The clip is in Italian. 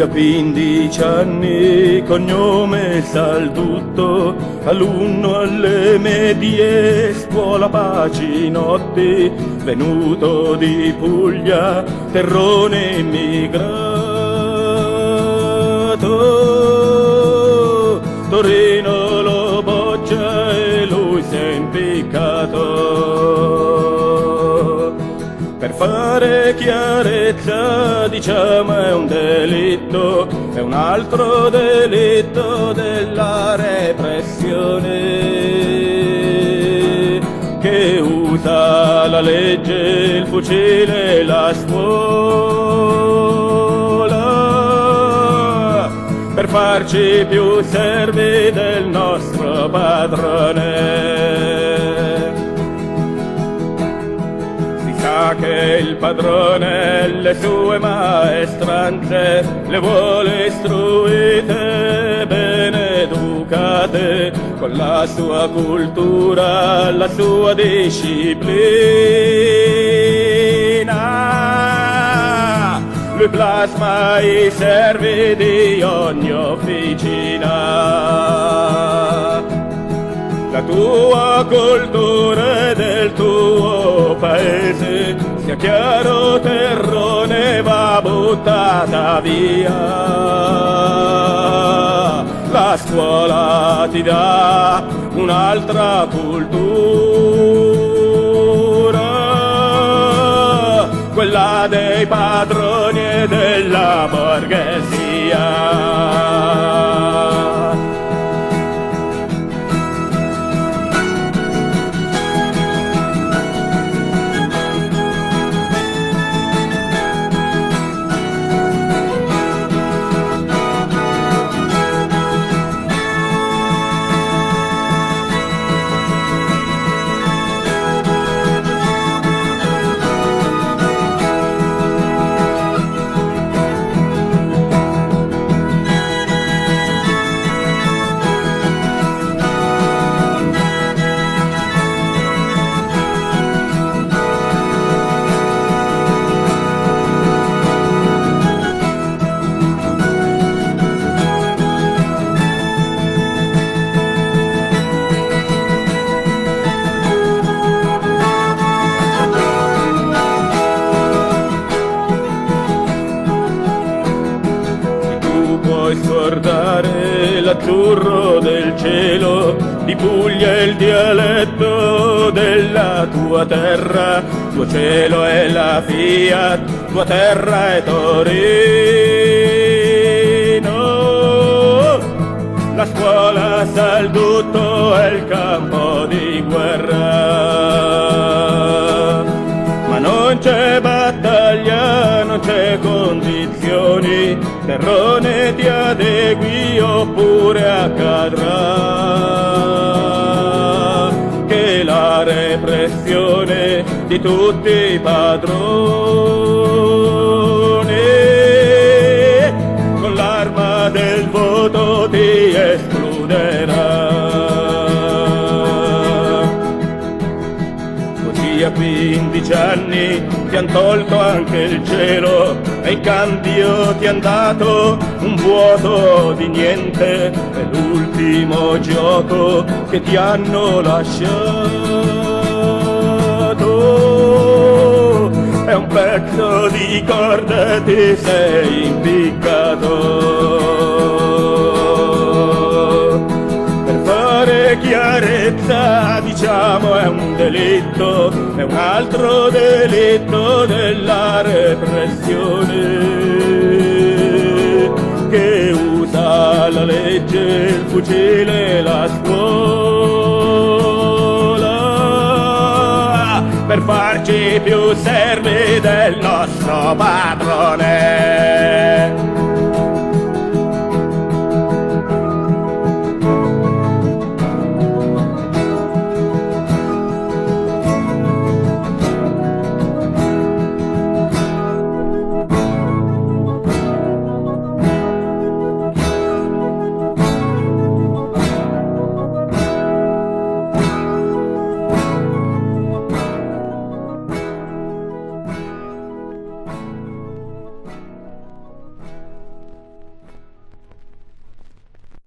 a 15 anni, cognome Saldutto, alunno alle medie, scuola Pacinotti, venuto di Puglia, terrone immigrato. Torino lo boccia e lui si è impiccato. Per fare chiarezza, diciamo, è un delitto, è un altro delitto della repressione che usa la legge, il fucile e la scuola per farci più servi del nostro padrone. Che il padrone le sue maestranze le vuole istruite, ben educate, con la sua cultura, la sua disciplina. Lui plasma i servi di ogni officina. La tua cultura e del tuo paese, sia chiaro, terrone va buttata via. La scuola ti dà un'altra cultura, quella dei padroni e della borghesia. Scordare l'azzurro del cielo di Puglia e il dialetto della tua terra, tuo cielo è la Fiat, tua terra è Torino. La scuola Saldutto è il campo di guerra, ma non c'è battaglia, non c'è condizioni, terrone ti adegui oppure accadrà che la repressione di tutti i padroni con l'arma del voto ti escluderà. Così a 15 anni ti han tolto anche il cielo e in cambio ti han dato un vuoto di niente, è l'ultimo gioco che ti hanno lasciato, è un pezzo di corda e ti sei impiccato. Per fare chiarezza, diciamo, è un delitto, è un altro delitto della repressione che usa la legge, il fucile e la scuola per farci più servi del nostro padrone.